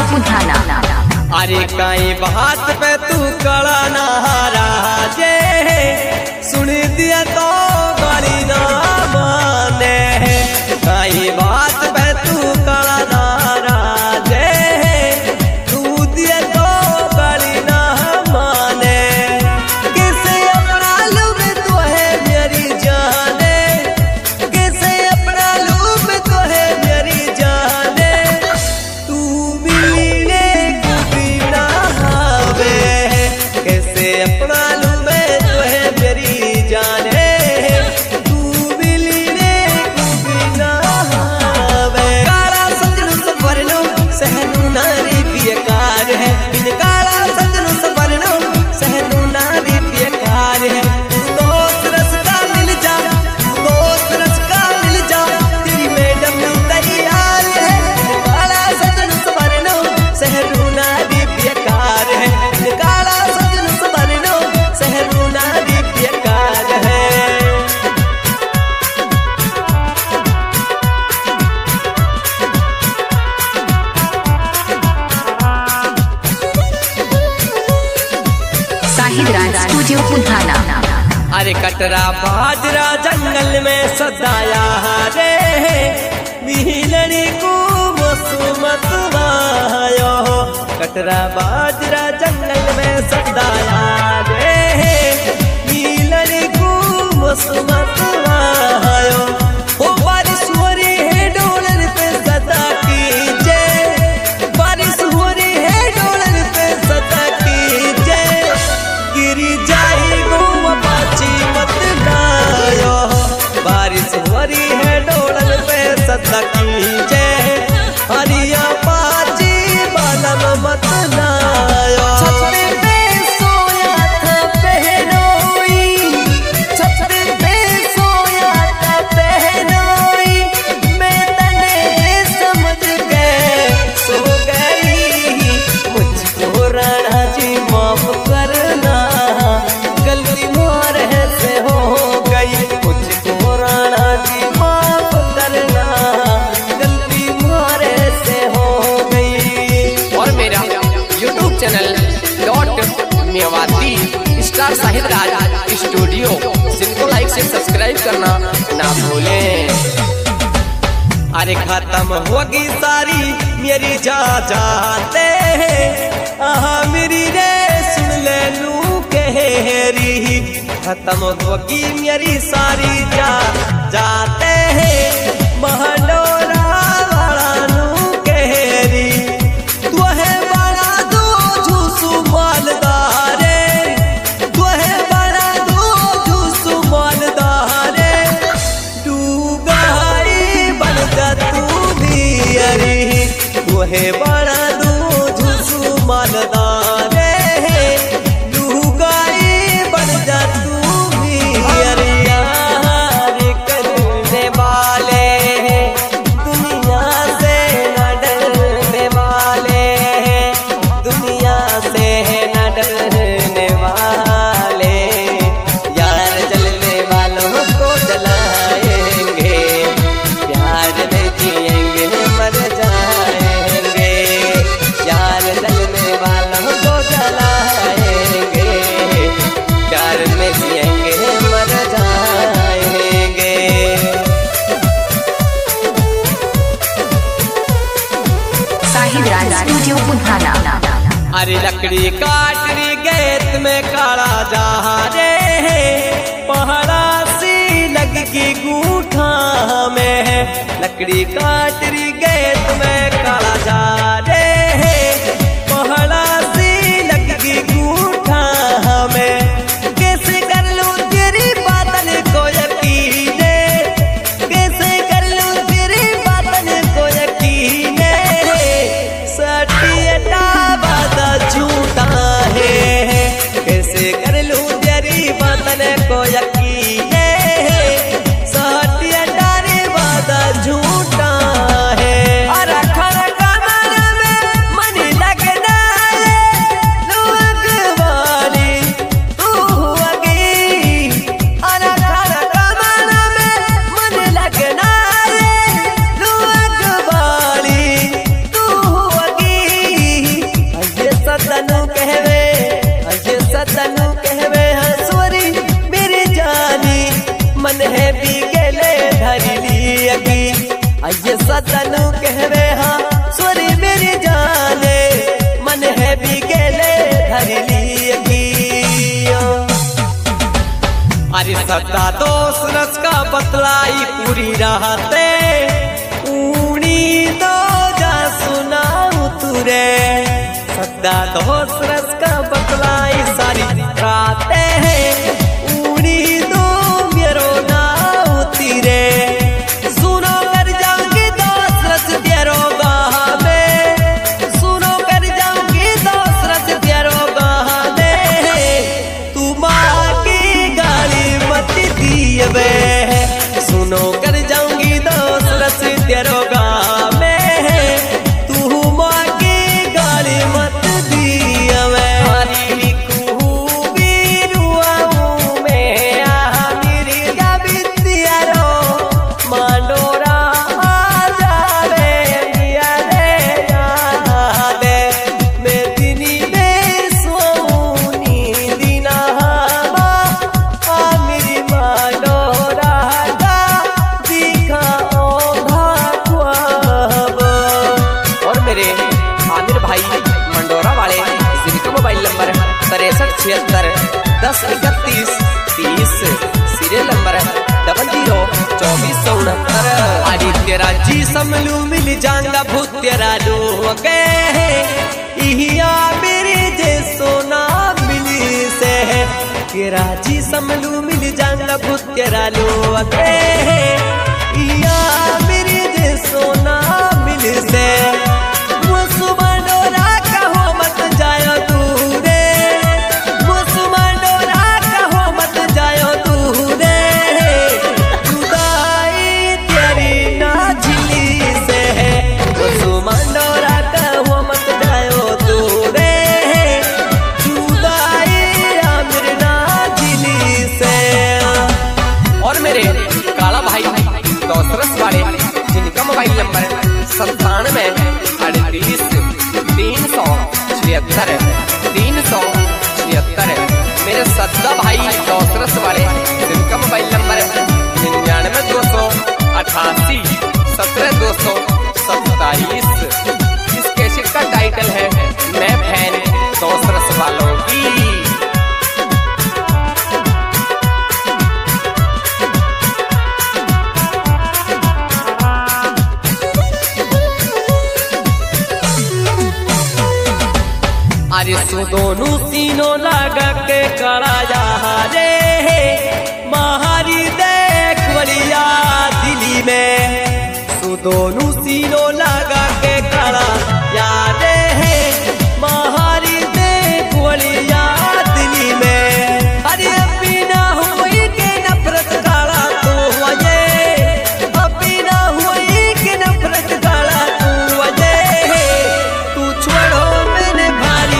पुधाना। अरे कई बात पे तू कड़ा नाराजे, सुन दिया तो गाली ना माने। कई बात पे तू कड़ा नाराजे, तू दिया तो गाली ना माने। किसे अपना लूब तो है मेरी जाने, किसे अपना लूब तो है मेरी जाने। तू मिले कैसे अपना लूं मैं तो है मेरी जाने। तू मिलने को बिना वे काला सजनू सवरनो सहनू नारी बेकार है। बिन काला सजनू सवरनो सहनू नारी बेकार है। दोस्त रस का मिल जा, दोस्त रस का मिल जा, तेरी मैडम तैयार है। काला सजनू सवरनो सहनू नारी बेकार है। काला सहनू नारी बेकार है। साहिद राज स्टूडियो पुधाना। अरे कटरा बाजरा जंगल में सदाया रे, मिलनी को मौसमत आयो। कटरा बाजरा जंगल में सदाया रे, मिलनी को मौसमत आयो। ओ बारिश हो रही है डोलर पे सदा कीजे, बारिश हो रही है डोलर पे सदा कीजे। गिरी जाए गो पाची मत लायो, बारिश हो रही है डोलर पे सदा कीजे। हरिया पाची बालम मत लायो। छत पे सोया था बहनोई, छत पे सोया था बहनोई। मैं तने समझ गए सो गई, मुझको राणा जी माफ करना, गलती मोरे से हो गई। मुझको राणा जी माफ करना, गलती मोरे से हो गई। और मेरा YouTube channel Mewati star Sahid Raj studio, जिनको लाइक से सब्सक्राइब करना ना भूलें। अरे खत्म होगी सारी मेरी जा जाते, आहा मेरी रे सुन ले लू कहरी। खत्म होगी मेरी सारी जा जाते हैं, महडोरा वाला नू कहरी। तू है बड़ा दो झूसू मालदारे, तू है बड़ा दो झूसू मालदारे। डूगाई बन जा तू भी अरे, तू है बड़ा दो झूसू मालदारे। डूगाई बन जा तू भी अरे। यार करने वाले दुनिया से न डरने वाले, दुनिया से न डरने वाले। यार जलने वालों को जलाएंगे, प्यार में जिएंगे मर जाएंगे। यार जलने वालों को जलाएंगे, प्यार में जिएंगे मर जाएंगे। साहिद राज स्टूडियो पुधाना। अरे लकड़ी काट रही गेत में काला जा रे, पहाड़ा सी लगी गूठा में। लकड़ी काट रही गेत में काला जा रे, पहाड़ा सी लगी गूठा में। कैसे कर लूं तेरी बातन को यकीन, कैसे कर लूं तेरी बातन को यकीन। सटियटा वादा झूठा है, कैसे कर लूं तेरी बातन को यकीन। सटियटा रे वादा झूठा है। और खर कमर मन है बिगले धरली अगी ये सतनु कहवे हाँ सोरी मेरी जाने मन है बिगले धरली अगी अरे सदा दोष रस का बतलाई पूरी रहते ऊनी तो जा सुनाऊं तुरे सदा दोष रस का बतलाई सारी राते हैं ऊनी तो मेरो नाऊ तीरे सुनो कर जाऊंगी दोष रस तेरो गाह में सुनो कर जाऊंगी दोष रस तेरो गाह में तू माँ की गाली मत दिए वे सुनो कर जाऊंगी दोष रस तेरो गाह में तू माँ की गाली मत दिए वे हरी खूबी रुआऊं में आ मेरी गबितिया रो मांडोरा आ जावे मिया रे यादे मैं दिनी में सोऊं नींदी ना हवा आ मेरी मांडोरा का दिखा भागवाब और मेरे आमिर भाई मंडोरा वाले जिनका मोबाइल नंबर 6376103130 सीरियल नंबर 002469 आदि तेरा जी समलू मिल जाऊंगा भूत तेरा लोगे इहिया मेरे जे सोना मिली से तेरा जी समलू मिल जाऊंगा भूत तेरा लोगे इहिया मेरे जे सोना मिल से मुसुमंडोरा कहो मत जायो दूरे मुसुमंडोरा कहो मत जायो दूरे जुदाई तेरी ना झिली से मुसुमंडोरा कहो मत जायो दूरे जुदाई आमिर ना झिली से और मेरे काला भाई दोसरस वाले जिनका मोबाइल नंबर 9738 मेरे सद्दा भाई दोसरस वाले जिनका मोबाइल नंबर 99 288 17 227 इस कैसेट का टाइटल है मैं फैन दोसरस वालों की अरे दोनों सीनों लगा के कड़ा जा रे महारी देख बलिया दिल्ली में दोनों सीनों लगा के कड़ा जा रे महारी देख बलिया दिल्ली में अरे अभी ना हुई के नफरत काला तो वजह अभी ना हुई के नफरत काला तो वजह तू छोड़ो मैंने भारी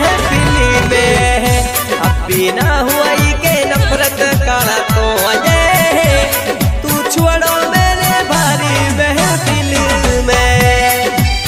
बिना हुई के नफरत काला तो अजय तू छोड़ो मेरे भारी महफिल में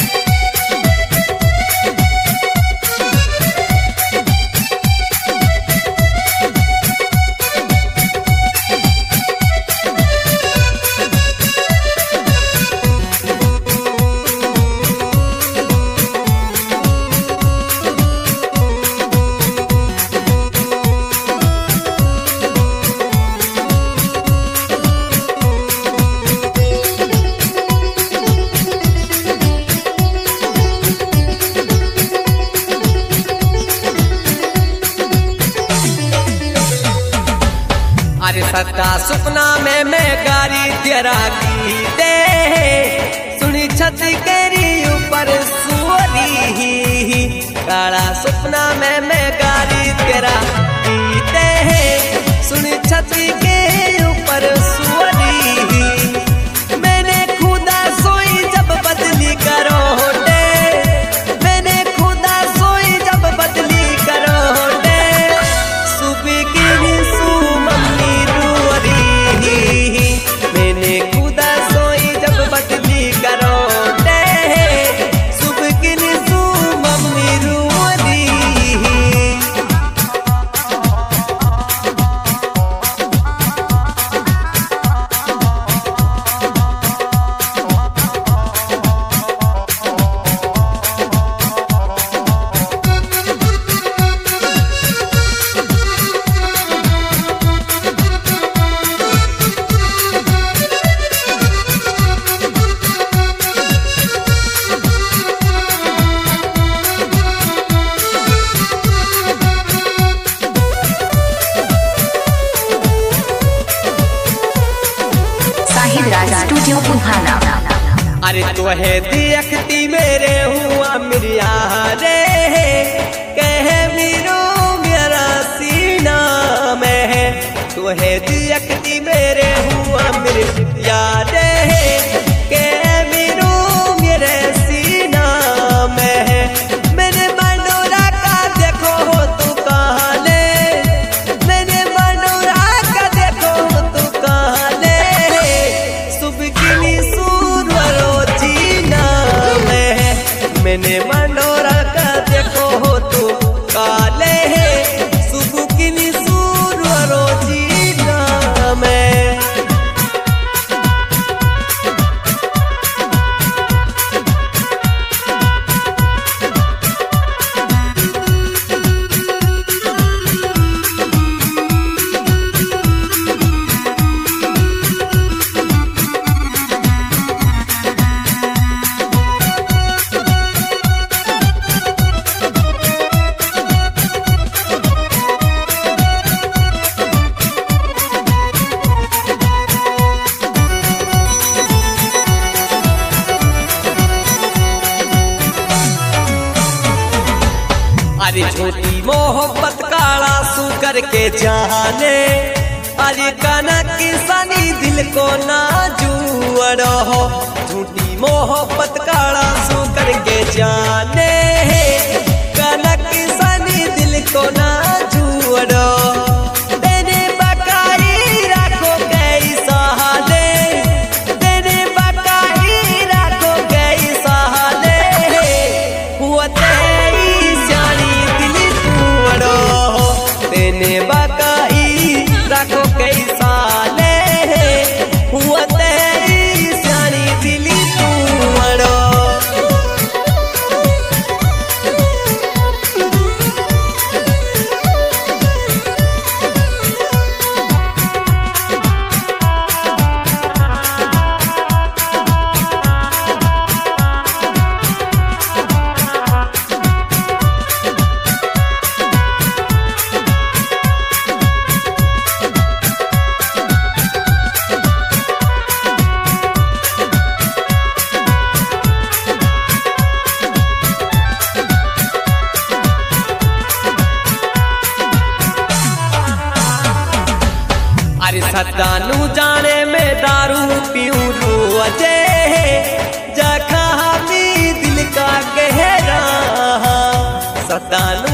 अरे सदा सपना में मैं गारी तेरा गीते सुनी छत केरी ऊपर सुअरी काला सपना में मैं गारी तेरा गीते सुनी छत के ऊपर सुअरी मैंने खुदा सोई जब बदली करो मैंने खुदा सोई जब बदली करो सुबह की मैंने खुदा सोई जब बदली करो सुबह की सू मम्मी रूरी साहिद राज स्टूडियो पुधाना। अरे तोहे देखती मेरे हुआ मिरिया रे कह मीरो मेरा सीना में है। तोहे देखती मेरे हुआ मिरिया रे कह मीरो मेरे सीना में है। मैंने मनोरा का देखो तू कहाँ ले, मैंने मनोरा का देखो तू कहाँ ले। सुबह की सूररो जीना में है। मैंने मनोरा का देखो तू काले है। सुबह की सूररो जीना में। अरे छोटी मोहब्बत काला सू करके जाने। अरे कनक सनी दिल को ना जुड़ो हो। झूठी मोहब्बत काला सू करके जाने। कनक सनी दिल को ना जुड़ो। तेरे बकाई राखो कैसा हाले, तेरे बकाई राखो कैसा हाले। हुआ तेने बकाई रखो कैसा ले। हुआ तेरी सियानी दिली तू मरो। अरे सदानू जाने में दारू पीऊं रोजे। जखा भी दिल का गहरा। सदानू